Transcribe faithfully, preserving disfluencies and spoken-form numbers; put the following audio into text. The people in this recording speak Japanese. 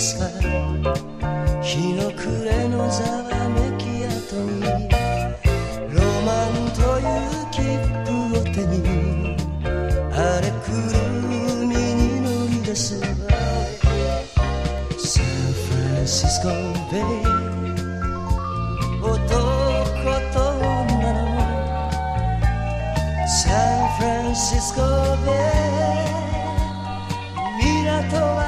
ですか。日の暮れのざわめき跡にロマンという切符を手に荒れ狂う海に乗り出す。サンフランシスコベイ、男と女のサンフランシスコベイ、港は